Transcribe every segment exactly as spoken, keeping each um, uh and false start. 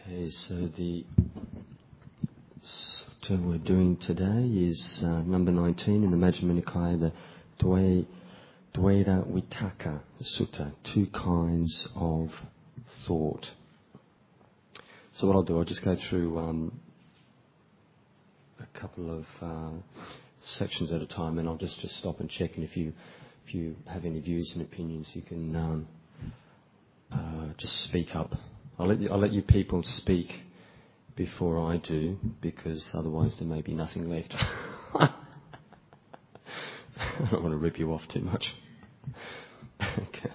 Okay, so the sutta we're doing today is uh, number nineteen in the Majjhima Nikaya, the Dve, Dveda Vitakka Sutta, two kinds of thought. So what I'll do, I'll just go through um, a couple of uh, sections at a time, and I'll just, just stop and check, and if you if you have any views and opinions, you can um, uh, just speak up. I'll let you, I'll let you people speak before I do, because otherwise there may be nothing left. I don't want to rip you off too much. Okay.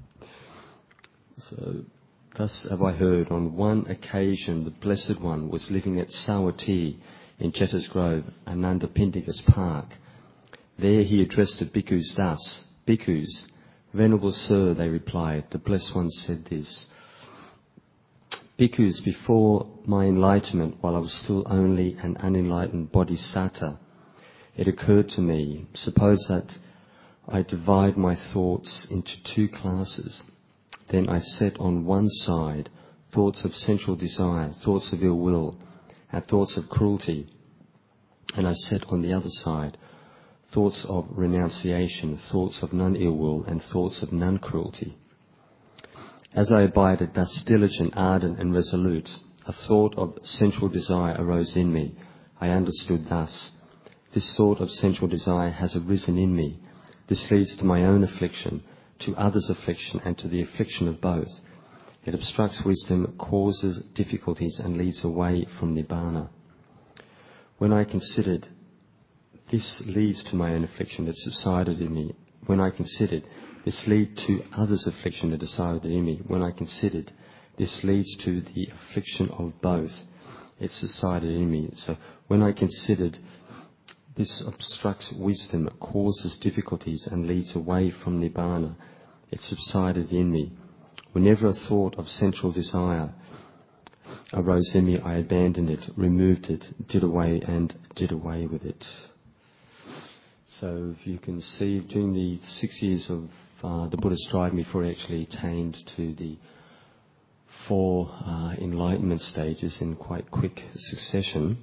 So, thus have I heard, on one occasion the Blessed One was living at Savatthi in Jeta's Grove, Ananda Pindika's park. There he addressed the bhikkhus thus: Bhikkhus, Venerable Sir, they replied, the Blessed One said this: Bhikkhus, before my enlightenment, while I was still only an unenlightened bodhisattva, it occurred to me, suppose that I divide my thoughts into two classes. Then I set on one side thoughts of sensual desire, thoughts of ill will, and thoughts of cruelty. And I set on the other side thoughts of renunciation, thoughts of non-ill will, and thoughts of non-cruelty. As I abided thus diligent, ardent, and resolute, a thought of sensual desire arose in me. I understood thus: this thought of sensual desire has arisen in me. This leads to my own affliction, to others' affliction, and to the affliction of both. It obstructs wisdom, causes difficulties, and leads away from Nibbana. When I considered this leads to my own affliction, it subsided in me. When I considered this leads to others' affliction, it subsided in me. When I considered this leads to the affliction of both, it subsided in me. So when I considered this obstructs wisdom, causes difficulties, and leads away from Nibbana, it subsided in me. Whenever a thought of sensual desire arose in me, I abandoned it, removed it, did away and did away with it. So if you can see, during the six years of uh, the Buddha striving before he actually attained to the four uh, enlightenment stages in quite quick succession,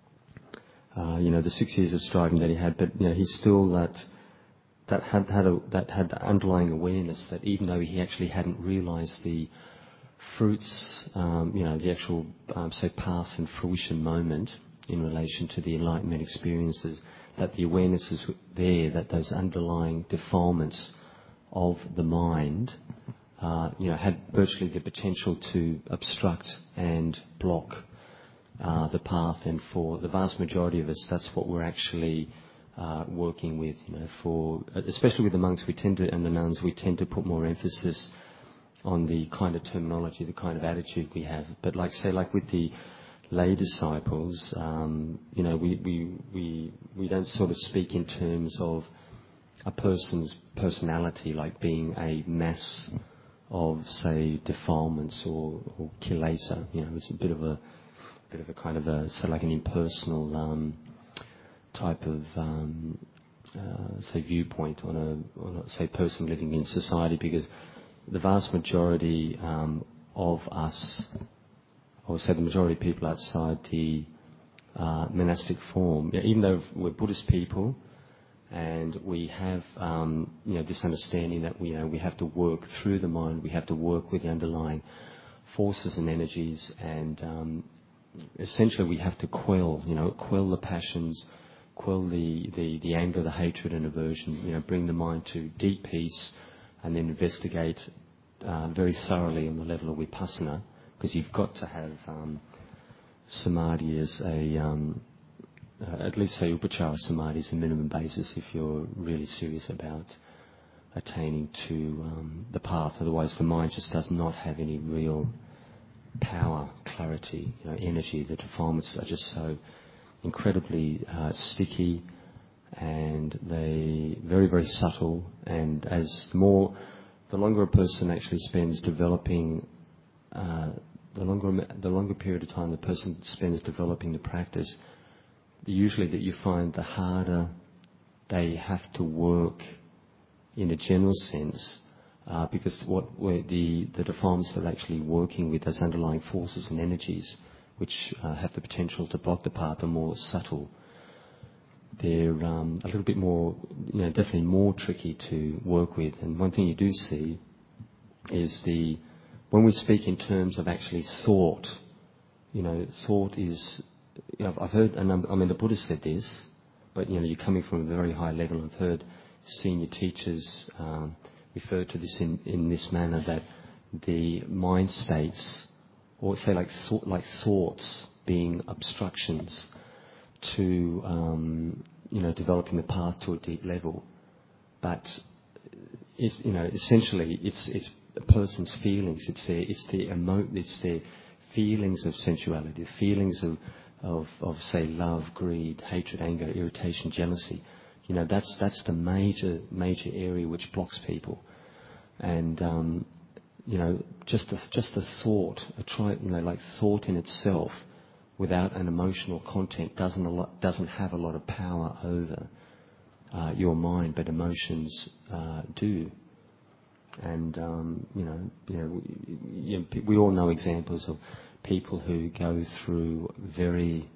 Uh, you know, the six years of striving that he had, but you know, he still that that had had a, that had the underlying awareness that even though he actually hadn't realised the fruits, um, you know, the actual um, say path and fruition moment in relation to the enlightenment experiences, that the awareness is there, that those underlying defilements of the mind, uh, you know, had virtually the potential to obstruct and block Uh, the path, and for the vast majority of us, that's what we're actually uh, working with. You know, for especially with the monks, we tend to, and the nuns, we tend to put more emphasis on the kind of terminology, the kind of attitude we have. But like say, like with the lay disciples, um, you know, we, we we we don't sort of speak in terms of a person's personality, like being a mass of say defilements or, or kilesa. You know, it's a bit of a bit of a kind of a, so like an impersonal um, type of, um, uh, say, viewpoint on a, on a, say, person living in society, because the vast majority um, of us, or say the majority of people outside the uh, monastic form, even though we're Buddhist people, and we have, um, you know, this understanding that we, you know, we have to work through the mind, we have to work with the underlying forces and energies, and um, essentially we have to quell, you know, quell the passions, quell the, the, the anger, the hatred and aversion, you know, bring the mind to deep peace, and then investigate uh, very thoroughly on the level of vipassana, because you've got to have um, samadhi as a, um, uh, at least say upachara samadhi as a minimum basis if you're really serious about attaining to um, the path. Otherwise the mind just does not have any real power, clarity, you know, energy. The defilements are just so incredibly uh, sticky, and they very, very subtle. And as more, the longer a person actually spends developing, uh, the longer the longer period of time the person spends developing the practice, usually that you find the harder they have to work, in a general sense, uh, because what where the the defilements that are actually working with those underlying forces and energies, which uh, have the potential to block the path, are more subtle. They're um, a little bit more, you know, definitely more tricky to work with. And one thing you do see is the when we speak in terms of actually thought, you know, thought is. You know, I've heard a number. I mean, the Buddha said this, but you know, you're coming from a very high level. I've heard senior teachers um, refer to this in, in this manner, that the mind states, or say like thought, like thoughts, being obstructions to um, you know developing the path to a deep level, but it's, you know essentially it's it's a person's feelings. It's their it's their emo- it's their feelings of sensuality, feelings of Of, of say love, greed, hatred, anger, irritation, jealousy. You know, that's that's the major major area which blocks people. And um, you know, just a, just a thought, a try, you know, like thought in itself, without an emotional content, doesn't a lot, doesn't have a lot of power over uh, your mind, but emotions uh, do. And um, you know, you know, we, you know, we all know examples of people who go through very,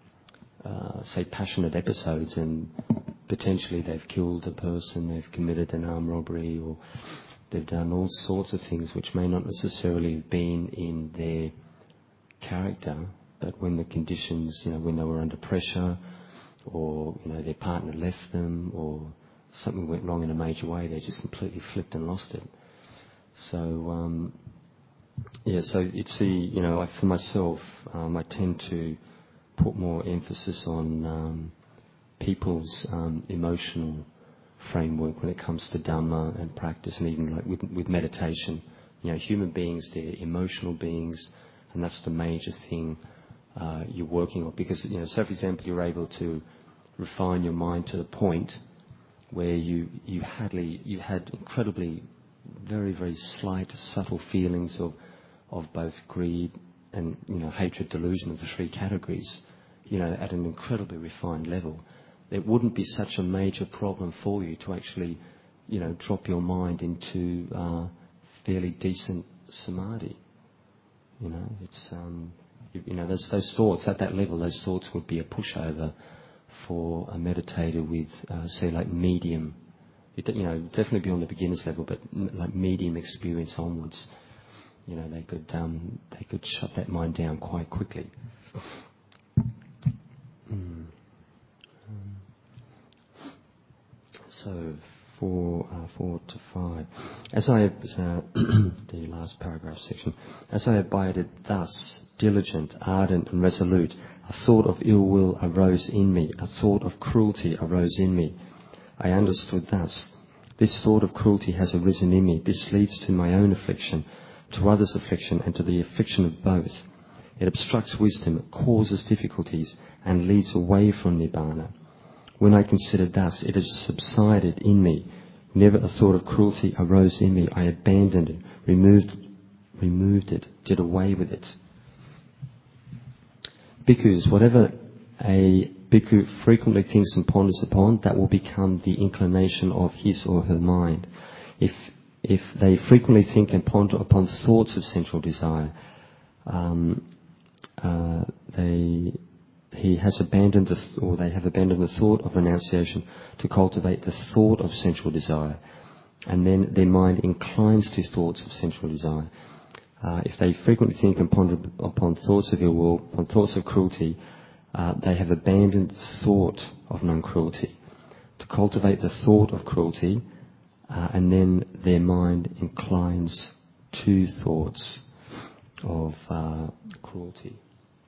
uh, say, passionate episodes, and potentially they've killed a person, they've committed an armed robbery, or they've done all sorts of things which may not necessarily have been in their character, but when the conditions, you know, when they were under pressure, or, you know, their partner left them, or something went wrong in a major way, they just completely flipped and lost it. So, um, yeah, so it's the, you know, I, for myself, um, I tend to put more emphasis on um, people's um, emotional framework when it comes to Dhamma and practice, and even like with, with meditation. You know, human beings, they're emotional beings, and that's the major thing uh, you're working on. Because, you know, so for example, you're able to refine your mind to the point where you, you, hadly, you had incredibly very, very slight, subtle feelings of of both greed and, you know, hatred, delusion, of the three categories, you know, at an incredibly refined level. It wouldn't be such a major problem for you to actually, you know, drop your mind into uh, fairly decent samadhi. You know, it's, um, you, you know, those, those thoughts, at that level, those thoughts would be a pushover for a meditator with, uh, say, like medium, it, you know, definitely be on the beginner's level, but m- like medium experience onwards. You know, they could um, they could shut that mind down quite quickly. Mm. Um, so four, uh, four to five. As I have uh, the last paragraph section. As I abided thus, diligent, ardent, and resolute, a thought of ill will arose in me. A thought of cruelty arose in me. I understood thus: this thought of cruelty has arisen in me. This leads to my own affliction, to others' affliction, and to the affliction of both. It obstructs wisdom, causes difficulties, and leads away from Nibbana. When I considered thus, it has subsided in me. Whenever a thought of cruelty arose in me, I abandoned it, removed, removed it, did away with it. Bhikkhus, whatever a bhikkhu frequently thinks and ponders upon, that will become the inclination of his or her mind. If If they frequently think and ponder upon thoughts of sensual desire, um, uh, they he has abandoned the, or they have abandoned the thought of renunciation to cultivate the thought of sensual desire, and then their mind inclines to thoughts of sensual desire. Uh, if they frequently think and ponder upon thoughts of ill will, upon thoughts of cruelty, uh, they have abandoned the thought of non-cruelty to cultivate the thought of cruelty. Uh, and then their mind inclines to thoughts of uh, cruelty.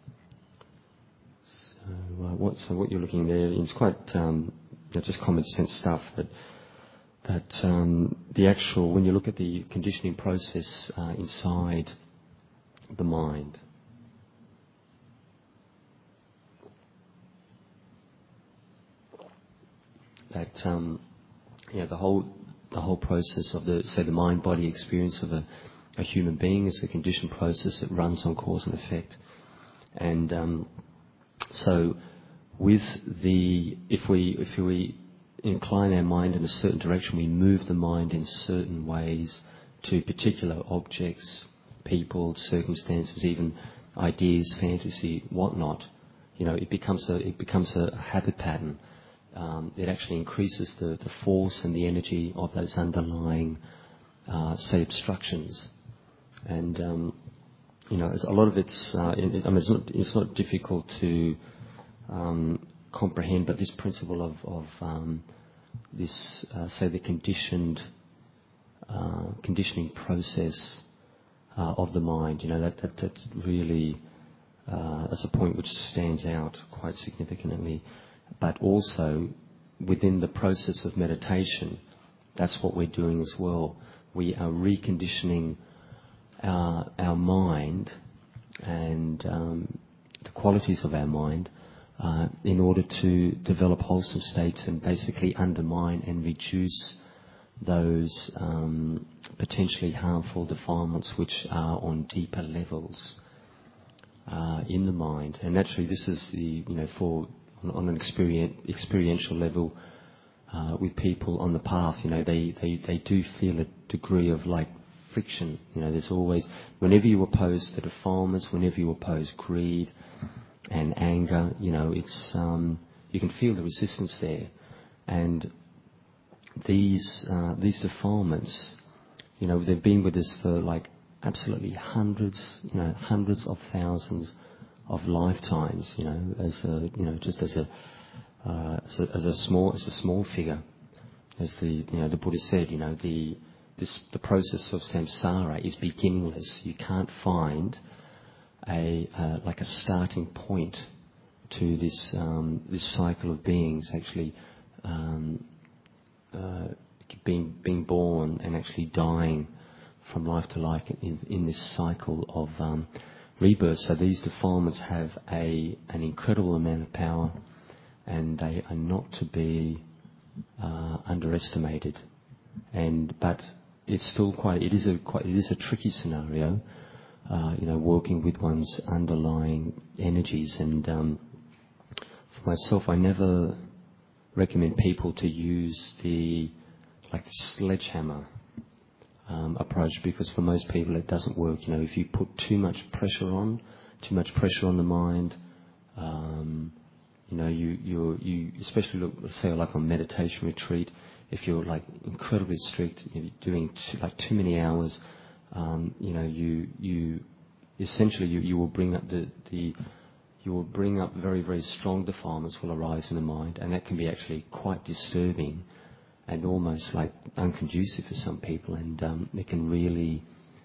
So, uh, what, so what you're looking there is quite um, you know, just common sense stuff. That that um, the actual, when you look at the conditioning process uh, inside the mind, that um, you know, the whole. The whole process of the, say, the mind-body experience of a, a human being is a conditioned process that runs on cause and effect. And um, so, with the, if we if we incline our mind in a certain direction, we move the mind in certain ways to particular objects, people, circumstances, even ideas, fantasy, whatnot, you know, it becomes a it becomes a habit pattern. Um, it actually increases the, the force and the energy of those underlying, uh, say, obstructions. And um, you know, it's, a lot of it's uh, it, I mean, it's not it's not difficult to um, comprehend, but this principle of of um, this, uh, say, the conditioned uh, conditioning process uh, of the mind, you know, that that that's really uh, that's a point which stands out quite significantly. But also within the process of meditation, that's what we're doing as well. We are reconditioning our our mind and um, the qualities of our mind uh, in order to develop wholesome states and basically undermine and reduce those um, potentially harmful defilements which are on deeper levels uh, in the mind. And naturally, this is the, you know, for on, on an experience, experiential level uh, with people on the path, you know, they, they, they do feel a degree of like friction. You know, there's always, whenever you oppose the defilements, whenever you oppose greed and anger, you know, it's um, you can feel the resistance there. And these uh, these defilements, you know, they've been with us for like absolutely hundreds, you know, hundreds of thousands of lifetimes. You know, as a, you know, just as a uh, as a, as a small as a small figure, as the you know the Buddha said, you know, the this the process of samsara is beginningless. You can't find a uh, like a starting point to this um, this cycle of beings actually. Um, Uh, being being born and actually dying from life to life in, in this cycle of um, rebirth. So these defilements have a an incredible amount of power, and they are not to be uh, underestimated. And but it's still quite it is a quite it is a tricky scenario. Uh, you know, working with one's underlying energies. And um, for myself, I never recommend people to use the like the sledgehammer um, approach, because for most people it doesn't work. You know, if you put too much pressure on, too much pressure on the mind, um, you know, you you you especially look, let's say like on meditation retreat, if you're like incredibly strict, you're doing too, like too many hours, um, you know, you you essentially you, you will bring up the the you will bring up very, very strong defilements will arise in the mind, and that can be actually quite disturbing and almost like unconducive for some people, and um, it can really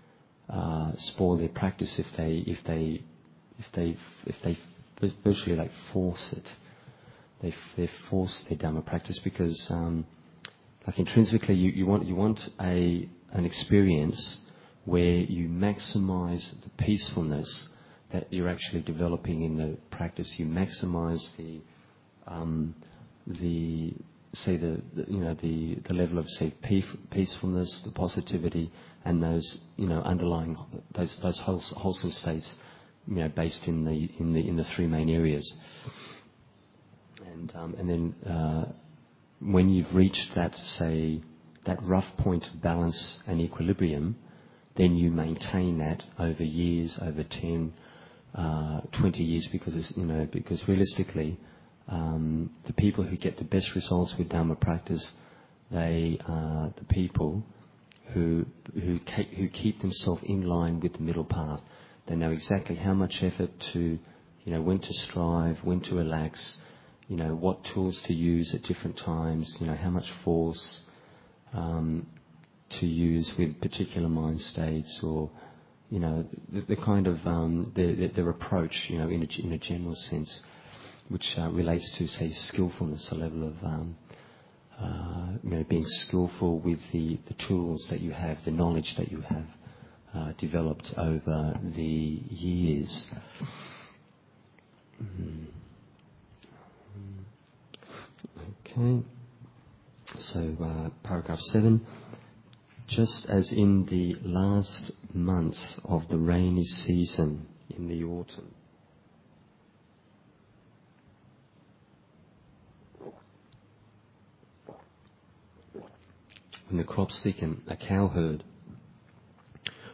uh, spoil their practice if they if they if they if they virtually like force it. They they force their Dhamma practice because um, like intrinsically you, you want you want a an experience where you maximise the peacefulness that you're actually developing in the practice. You maximise the, um, the say the, the you know the, the level of say peacefulness, the positivity, and those you know underlying those those wholesome states, you know, based in the in the in the three main areas. And um, and then uh, when you've reached that say that rough point of balance and equilibrium, then you maintain that over years, over ten. Uh, twenty years, because it's, you know because realistically, um, the people who get the best results with Dhamma practice, they are the people who who ke- who keep themselves in line with the middle path. They know exactly how much effort to, you know, when to strive, when to relax, you know, what tools to use at different times, you know, how much force um, to use with particular mind states, or you know, the, the kind of um, their, their approach, you know, in a, in a general sense, which uh, relates to, say, skillfulness, a level of, um, uh, you know, being skillful with the, the tools that you have, the knowledge that you have uh, developed over the years. Mm. Okay. So, uh, paragraph seven. Just as in the last months of the rainy season in the autumn, when the crops thicken, a cowherd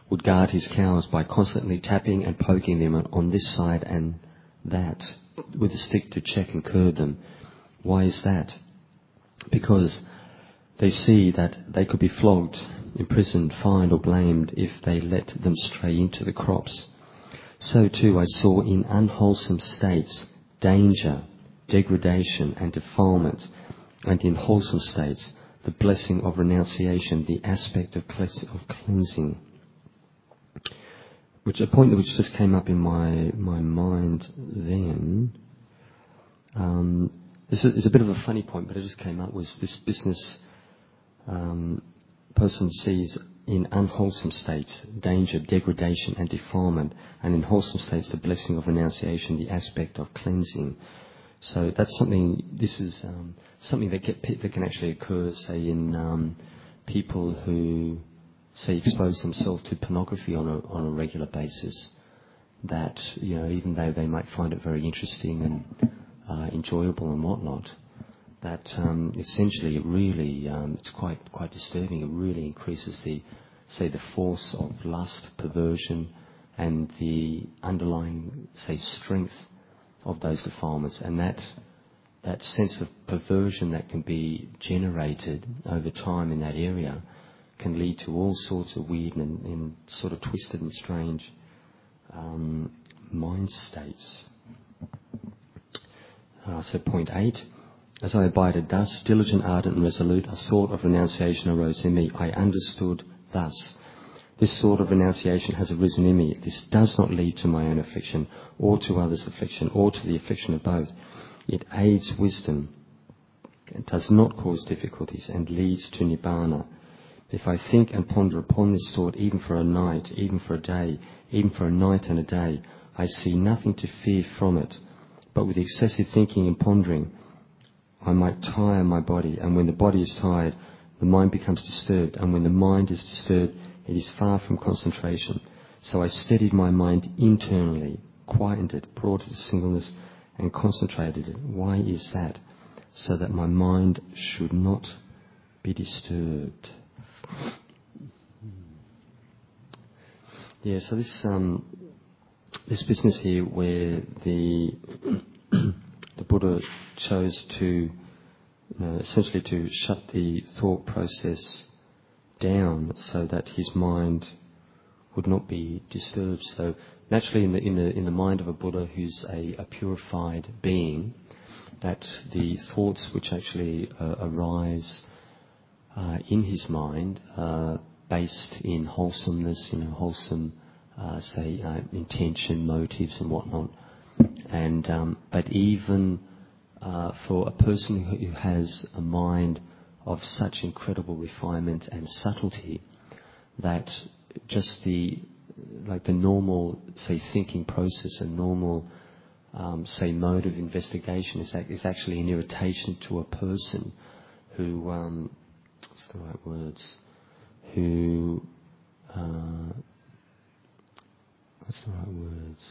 would guard his cows by constantly tapping and poking them on this side and that with a stick to check and curb them. Why is that? Because they see that they could be flogged, imprisoned, fined or blamed if they let them stray into the crops. So too I saw in unwholesome states danger, degradation and defilement, and in wholesome states the blessing of renunciation, the aspect of cleansing. Which a point which just came up in my my mind then. Um, this is a bit of a funny point, but it just came up. Was this business um, person sees in unwholesome states danger, degradation, and defilement, and in wholesome states the blessing of renunciation, the aspect of cleansing. So that's something. This is um, something that, get, that can actually occur, say, in um, people who, say, expose themselves to pornography on a on a regular basis. That, you know, even though they might find it very interesting and uh, enjoyable and whatnot, that um, essentially it really um, it's quite quite disturbing. It really increases the, say, the force of lust, perversion, and the underlying, say, strength of those defilements, and that that sense of perversion that can be generated over time in that area can lead to all sorts of weird and, and sort of twisted and strange um, mind states. Uh, so point eight, as I abided thus, diligent, ardent and resolute, a thought of renunciation arose in me. I understood thus. This sort of renunciation has arisen in me. This does not lead to my own affliction, or to others' affliction, or to the affliction of both. It aids wisdom, it does not cause difficulties, and leads to Nibbana. If I think and ponder upon this thought, even for a night, even for a day, even for a night and a day, I see nothing to fear from it. But with excessive thinking and pondering, I might tire my body, and when the body is tired, the mind becomes disturbed, and when the mind is disturbed, it is far from concentration. So I steadied my mind internally, quietened it, brought it to singleness, and concentrated it. Why is that? So that my mind should not be disturbed. Yeah, so this um, this business here where the the Buddha chose to, you know, essentially to shut the thought process down so that his mind would not be disturbed. So naturally, in the in the in the mind of a Buddha who's a, a purified being, that the thoughts which actually uh, arise uh, in his mind are based in wholesomeness, you know, wholesome, uh, say, uh, intention, motives, and whatnot. And um, but even uh, for a person who has a mind of such incredible refinement and subtlety, that just the like the normal, say, thinking process and normal, um, say, mode of investigation is, is actually an irritation to a person who, um, what's the right words, who, uh, what's the right words,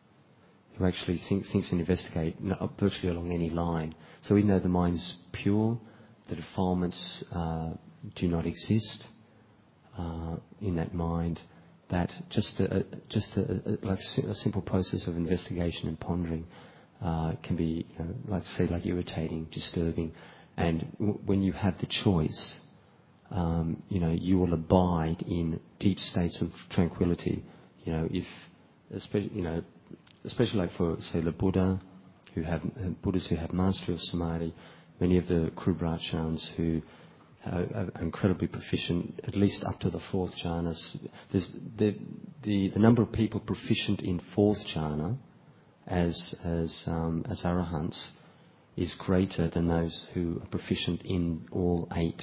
who actually think, thinks and investigate virtually along any line. So even though the mind's pure, the defilements uh, do not exist uh, in that mind, that just a, just a, a, like a simple process of investigation and pondering uh, can be, you know, like say, like irritating, disturbing. And w- when you have the choice, um, you know, you will abide in deep states of tranquility. You know, if, especially, you know, especially like for, say, the Buddha, who have Buddhas who have mastery of samadhi, many of the Krubrachans who are incredibly proficient, at least up to the fourth jhanas. There's the, the the number of people proficient in fourth jhana as as um, as arahants is greater than those who are proficient in all eight,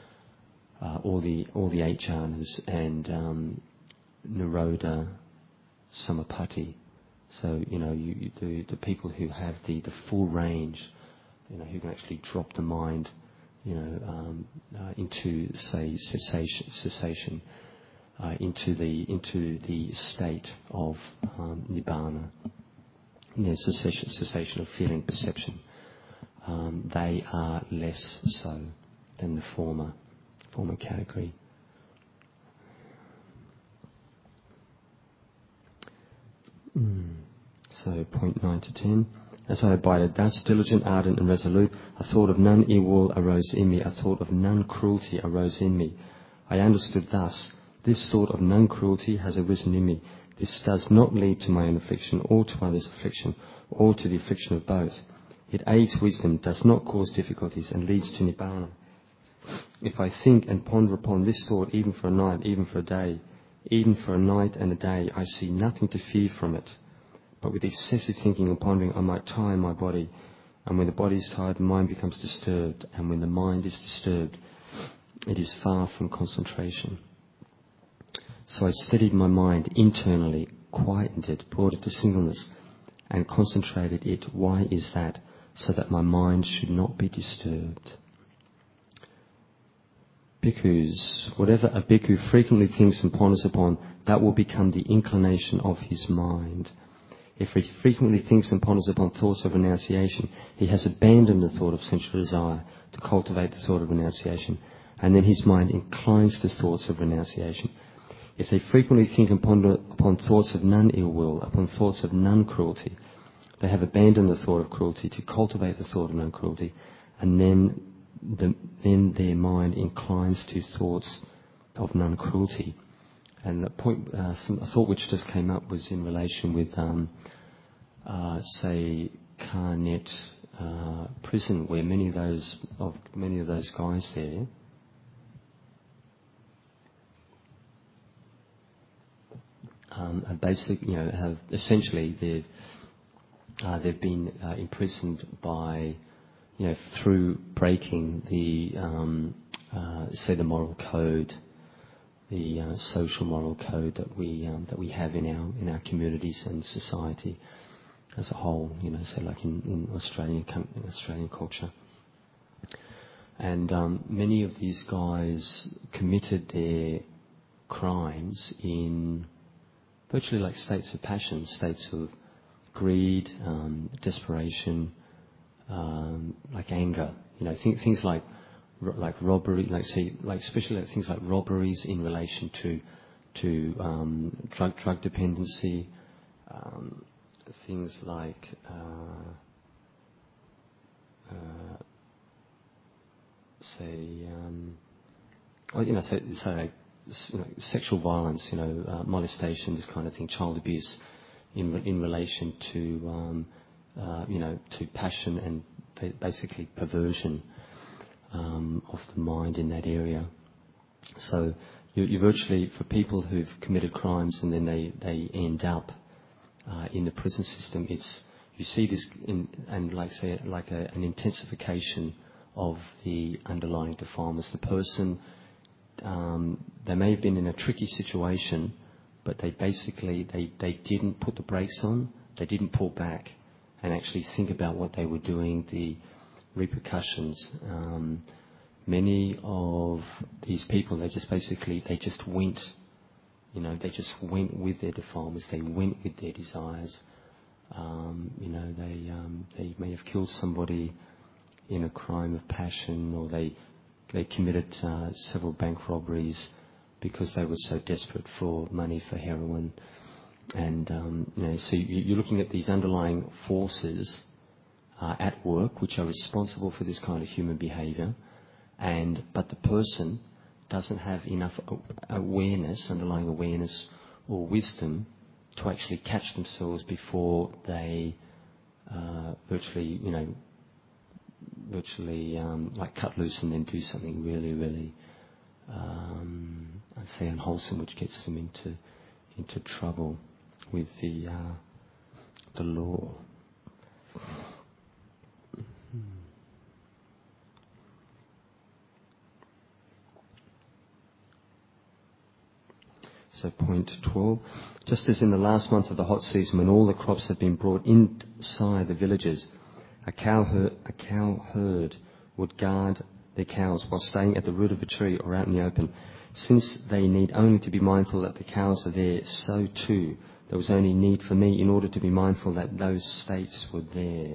uh, all the all the eight jhanas and um, Nirodha Samapatti. So you know, you, you the the people who have the, the full range, you know, who can actually drop the mind, you know, um, uh, into, say, cessation, cessation uh, into the into the state of um, nibbana, you know, cessation, cessation of feeling, perception. Um, they are less so than the former former category. Mm. So point nine to ten. As I abided thus, diligent, ardent and resolute, a thought of none ill will arose in me, a thought of none cruelty arose in me. I understood thus, this thought of none cruelty has arisen in me. This does not lead to my own affliction, or to others' affliction, or to the affliction of both. It aids wisdom, does not cause difficulties, and leads to Nibbana. If I think and ponder upon this thought even for a night, even for a day, even for a night and a day, I see nothing to fear from it. But with excessive thinking and pondering, I might tire my body. And when the body is tired, the mind becomes disturbed. And when the mind is disturbed, it is far from concentration. So I steadied my mind internally, quietened it, brought it to singleness, and concentrated it. Why is that? So that my mind should not be disturbed. Bhikkhus, whatever a bhikkhu frequently thinks and ponders upon, that will become the inclination of his mind. If he frequently thinks and ponders upon thoughts of renunciation, he has abandoned the thought of sensual desire to cultivate the thought of renunciation, and then his mind inclines to thoughts of renunciation. If they frequently think and ponder upon thoughts of none ill will, upon thoughts of none cruelty, they have abandoned the thought of cruelty to cultivate the thought of none cruelty, and then, the, then their mind inclines to thoughts of none cruelty. And a point, uh, some, a thought which just came up was in relation with, um, uh, say, Carnet uh, prison, where many of those of many of those guys there um, have basic, you know, have essentially they've uh, they've been uh, imprisoned by, you know, through breaking the um, uh, say the moral code. The uh, social moral code that we um, that we have in our in our communities and society as a whole, you know, so like in, in Australian in Australian culture, and um, many of these guys committed their crimes in virtually like states of passion, states of greed, um, desperation, um, like anger, you know, th- things like. like robbery, like say, like especially like things like robberies in relation to to um, drug drug dependency, um, things like uh, uh, say, um, oh, you know, so, so like, you know, sexual violence, you know, uh, molestation, this kind of thing, child abuse, in in relation to um, uh, you know, to passion and basically perversion. Um, of the mind in that area. So you, you virtually, for people who've committed crimes and then they, they end up uh, in the prison system, it's you see this in, and like say like a, an intensification of the underlying defilements. The person, um, they may have been in a tricky situation, but they basically they, they didn't put the brakes on, they didn't pull back and actually think about what they were doing, the repercussions. Um, many of these people, they just basically, they just went, you know, they just went with their defilements, they went with their desires. Um, you know, they um, they may have killed somebody in a crime of passion, or they they committed uh, several bank robberies because they were so desperate for money for heroin. And um, you know, so you, you're looking at these underlying forces Uh, at work, which are responsible for this kind of human behaviour, and but the person doesn't have enough awareness, underlying awareness or wisdom to actually catch themselves before they uh, virtually, you know, virtually um, like cut loose and then do something really, really, um, I'd say unwholesome, which gets them into into trouble with the uh, the law. So point twelve, just as in the last month of the hot season when all the crops have been brought inside the villages, a cow herd, a cow herd would guard their cows while staying at the root of a tree or out in the open. Since they need only to be mindful that the cows are there, so too there was only need for me in order to be mindful that those states were there.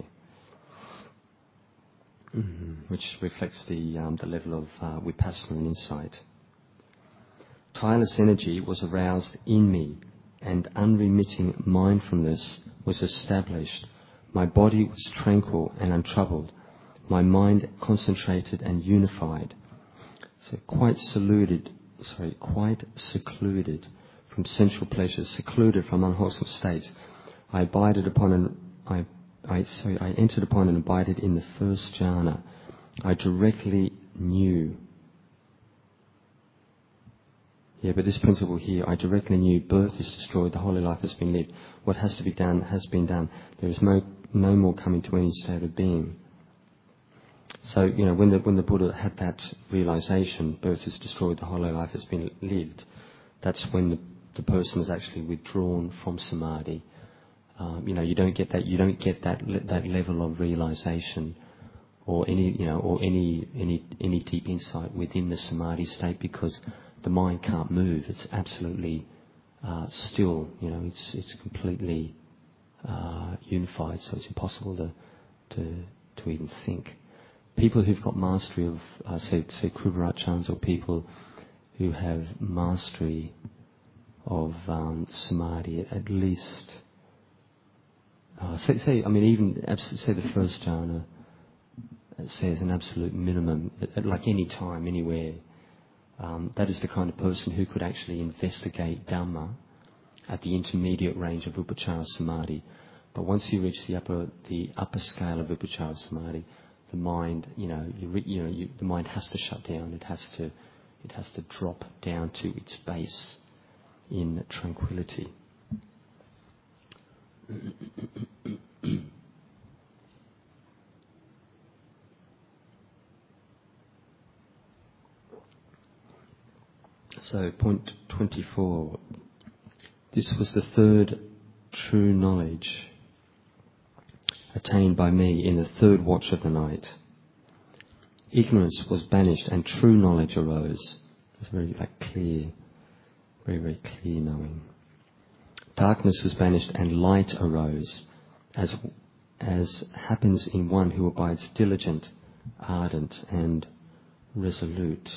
Mm-hmm. Which reflects the um, the level of uh, vipassana and insight. Tireless energy was aroused in me, and unremitting mindfulness was established. My body was tranquil and untroubled. My mind concentrated and unified. So quite secluded, sorry, quite secluded from sensual pleasures, secluded from unwholesome states. I abided upon an, I, I, sorry, I entered upon and abided in the first jhana. I directly knew. Yeah, but this principle here, I directly knew birth is destroyed, the holy life has been lived. What has to be done has been done. There is no, no more coming to any state of being. So, you know, when the when the Buddha had that realization, birth is destroyed, the holy life has been lived, that's when the, the person is actually withdrawn from samadhi. Um, you know, you don't get that you don't get that that level of realization, or any you know, or any any any deep insight within the samadhi state, because the mind can't move. It's absolutely uh, still. You know, it's it's completely uh, unified. So it's impossible to to to even think. People who've got mastery of, uh, say, say Kruvarachans, or people who have mastery of um, samadhi, at least, uh, say, say, I mean, even say the first jhana, say as an absolute minimum, at, at like any time, anywhere. Um, that is the kind of person who could actually investigate Dhamma at the intermediate range of Upachara Samadhi. But once you reach the upper the upper scale of Upachara Samadhi, the mind, you know, you, re, you know, you, the mind has to shut down. It has to, it has to drop down to its base in tranquility. So, point twenty-four. This was the third true knowledge attained by me in the third watch of the night. Ignorance was banished and true knowledge arose. It's very like clear, very, very clear knowing. Darkness was banished and light arose, as as happens in one who abides diligent, ardent and resolute.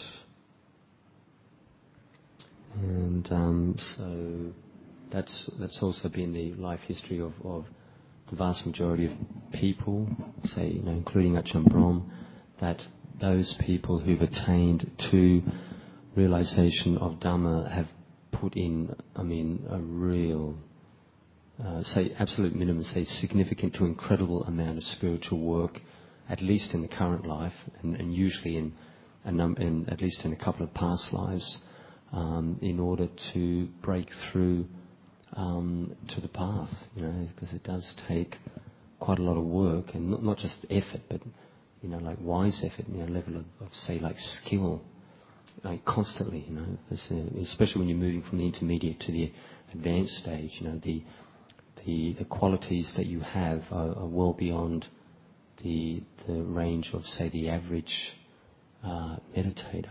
And um, so that's that's also been the life history of, of the vast majority of people, say, you know, including Ajahn Brahm, that those people who've attained to realization of Dhamma have put in, I mean, a real, uh, say, absolute minimum, say, significant to incredible amount of spiritual work, at least in the current life, and, and usually in, a num- in at least in a couple of past lives, um, in order to break through Um, to the path, you know, because it does take quite a lot of work, and not, not just effort, but, you know, like wise effort, you know, level of, of say, like skill, like constantly, you know, uh, especially when you're moving from the intermediate to the advanced stage, you know, the the, the qualities that you have are, are well beyond the the range of, say, the average uh, meditator.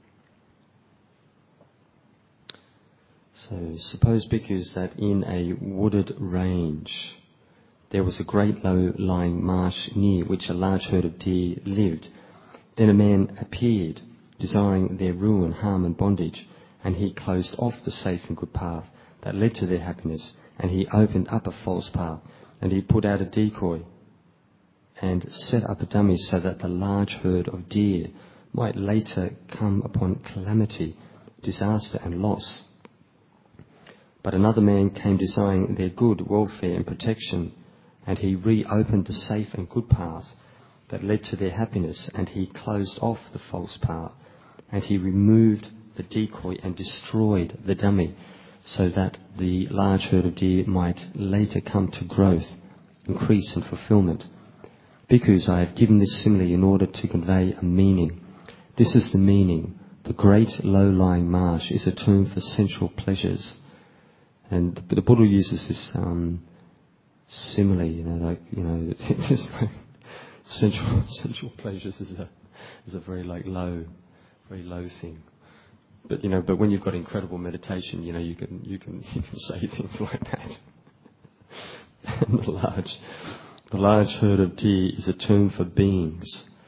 So suppose, bhikkhus, that in a wooded range there was a great low-lying marsh near which a large herd of deer lived. Then a man appeared, desiring their ruin, harm and bondage, and he closed off the safe and good path that led to their happiness, and he opened up a false path, and he put out a decoy and set up a dummy so that the large herd of deer might later come upon calamity, disaster and loss. But another man came desiring their good, welfare and protection, and he reopened the safe and good path that led to their happiness, and he closed off the false path, and he removed the decoy and destroyed the dummy, so that the large herd of deer might later come to growth, increase and fulfillment. Bhikkhus, I have given this simile in order to convey a meaning. This is the meaning. The great low-lying marsh is a term for sensual pleasures. And the, the Buddha uses this um, simile, you know, like, you know, it's like sensual, sensual pleasures is a is a very like low, very low thing. But you know, but when you've got incredible meditation, you know, you can you can you can say things like that. And the large, the large herd of deer is a term for beings.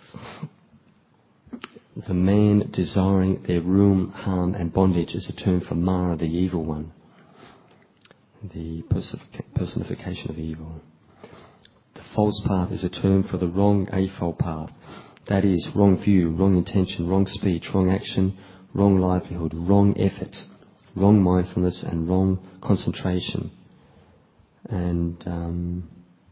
The man desiring their ruin, harm, and bondage is a term for Mara, the evil one. the personification of evil. The false path is a term for the wrong eightfold path. That is, wrong view, wrong intention, wrong speech, wrong action, wrong livelihood, wrong effort, wrong mindfulness, and wrong concentration. And um,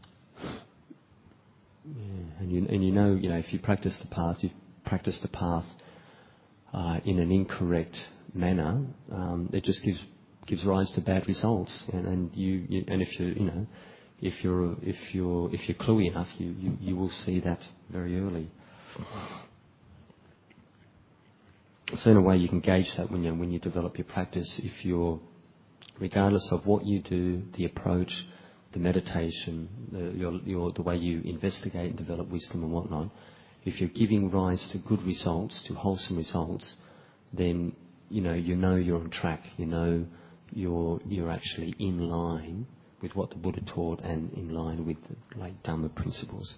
yeah, and you and you know, you know, if you practice the path, you've practiced the path uh, in an incorrect manner. Um, it just gives gives rise to bad results. And, and you, you and if you you know, if you're if you're if you're cluey enough, you, you, you will see that very early. So in a way, you can gauge that when you when you develop your practice. If you're, regardless of what you do, the approach, the meditation, the, your, your, the way you investigate and develop wisdom and whatnot, if you're giving rise to good results, to wholesome results, then you know you know you're on track. You know you're you're actually in line with what the Buddha taught and in line with the, like Dhamma principles.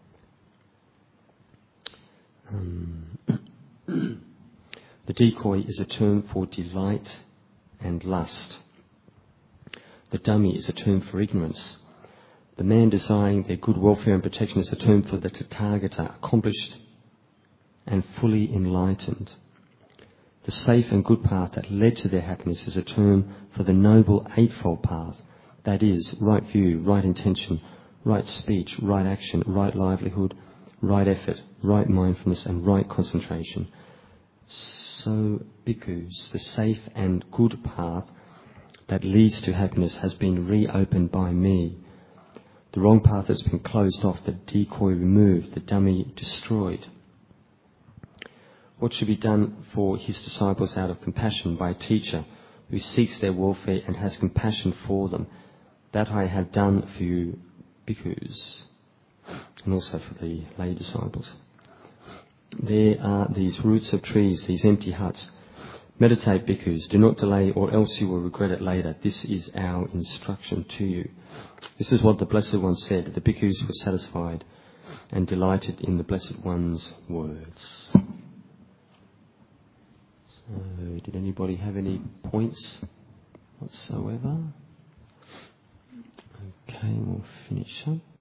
Um, the decoy is a term for delight and lust. The dummy is a term for ignorance. The man desiring their good welfare and protection is a term for the Tathagata, accomplished and fully enlightened. The safe and good path that led to their happiness is a term for the noble eightfold path. That is, right view, right intention, right speech, right action, right livelihood, right effort, right mindfulness, and right concentration. So, bhikkhus, the safe and good path that leads to happiness has been reopened by me. The wrong path has been closed off, the decoy removed, the dummy destroyed. What should be done for his disciples out of compassion by a teacher who seeks their welfare and has compassion for them? That I have done for you, bhikkhus, and also for the lay disciples. There are these roots of trees, these empty huts. Meditate, bhikkhus, do not delay or else you will regret it later. This is our instruction to you. This is what the Blessed One said. The bhikkhus were satisfied and delighted in the Blessed One's words. So, did anybody have any points whatsoever? Okay, we'll finish up.